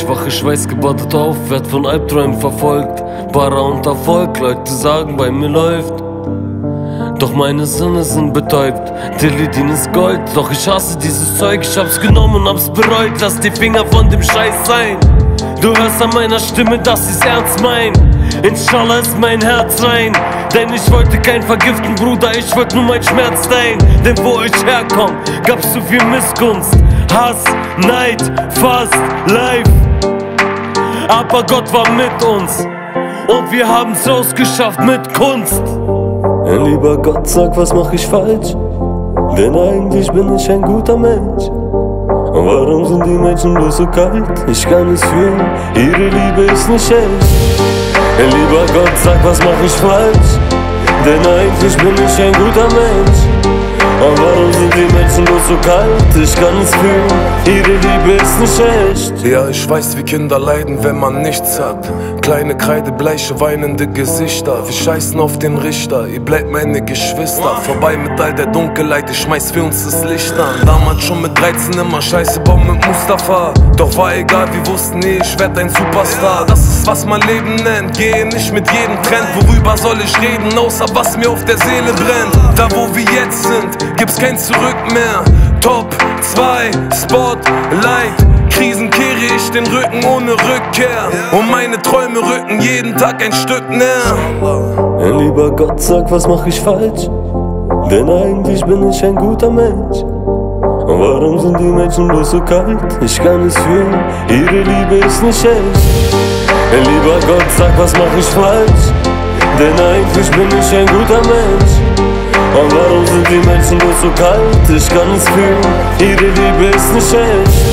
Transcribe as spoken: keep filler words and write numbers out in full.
wache schweißgebadet auf, werd von Albträumen verfolgt. Para und Erfolg, Leute sagen, bei mir läuft. Doch meine Sinne sind betäubt, Teledin ist Gold. Doch ich hasse dieses Zeug, ich hab's genommen und hab's bereut. Lass die Finger von dem Scheiß sein. Du hörst an meiner Stimme, dass ich's ernst mein. Inshallah ist mein Herz rein. Denn ich wollte kein vergiften, Bruder, ich wollte nur mein Schmerz teilen. Denn wo ich herkomm, gab's zu viel Missgunst, Hass, Neid, fast live. Aber Gott war mit uns und wir haben's rausgeschafft mit Kunst. Mein lieber Gott, sag, was mach ich falsch? Denn eigentlich bin ich ein guter Mensch. Und warum sind die Menschen bloß so kalt? Ich kann es fühlen, ihre Liebe ist nicht echt. Mein lieber Gott, sag, was mach ich falsch? Denn eigentlich bin ich ein guter Mensch. Und warum sind die Menschen bloß so kalt? Ich kann es fühlen, ihre Liebe ist nicht echt. Ja, ich weiß, wie Kinder leiden, wenn man nichts hat. Kleine kreidebleiche, weinende Gesichter. Wir scheißen auf den Richter, ihr bleibt meine Geschwister. Vorbei mit all der Dunkelheit, ich schmeiß für uns das Licht an. Damals schon mit dreizehn immer Scheiße bauen mit Mustafa. Doch war egal, wir wussten eh, ich werd ein Superstar. Das ist, was man Leben nennt, gehe nicht mit jedem Trend. Worüber soll ich reden, außer was mir auf der Seele brennt? Da wo wir jetzt sind, gibt's kein Zurück mehr. Top zwei, Spotlight. Krisen kehre ich den Rücken ohne Rückkehr. Und meine Träume rücken jeden Tag ein Stück näher. Mein lieber Gott, sag, was mach ich falsch? Denn eigentlich bin ich ein guter Mensch. Und warum sind die Menschen bloß so kalt? Ich kann es fühlen, ihre Liebe ist nicht echt. Mein lieber Gott, sag, was mach ich falsch? Denn eigentlich bin ich ein guter Mensch. Und warum sind die Menschen bloß so kalt? Ich kann es fühlen, ihre Liebe ist nicht echt.